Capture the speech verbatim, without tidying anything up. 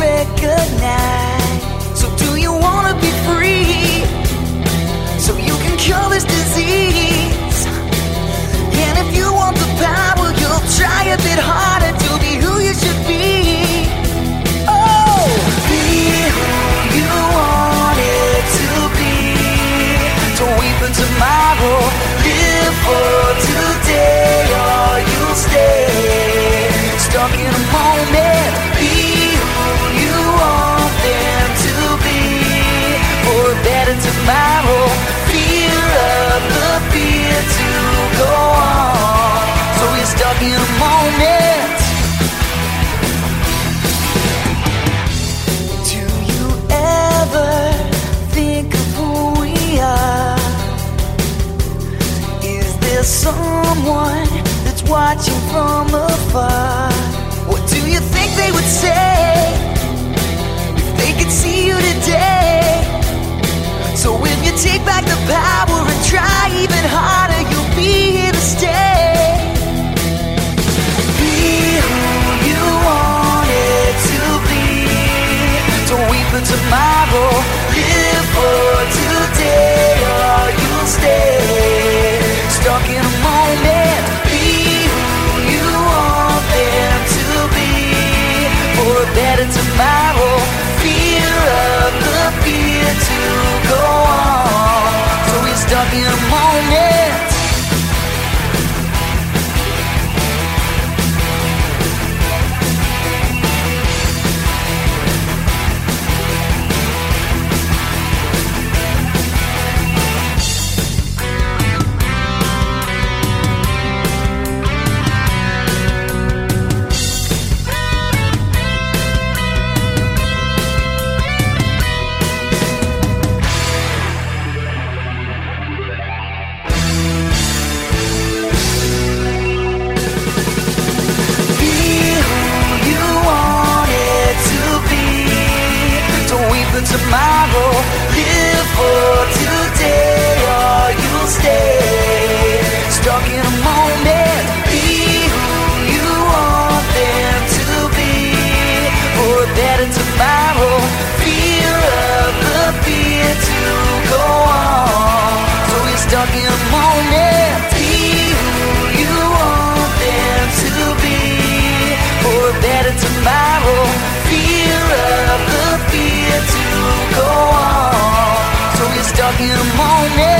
recognize. So do you wanna be free, so you can cure this disease? And if you want the power, you'll try a bit harder to be who you should be. Oh, be who you want it to be. Don't wait for tomorrow, live for today, or you'll stay stuck in a moment. Be who you want them to be, for a better tomorrow. Fear of the fear to go on, so we're stuck in a moment. Do you ever think of who we are? Is there someone that's watching from afar? What do you think they would say if they could see you today? So if you take back the power and try even harder, you'll be here to stay. Be who you want it to be. Don't wait for tomorrow, live for today, or you'll stay stuck in a moment. Be who you want them to be, for a better tomorrow. Fear of the fear to go on, so we're stuck in a moment. Tomorrow, live for today, or you'll stay stuck in a moment. Be who you want them to be, for a better tomorrow. Fear of the fear to go on, so we're stuck in a moment. Be who you want them to be, for a better tomorrow. Fear of the fear to go on, so we're stuck in a moment.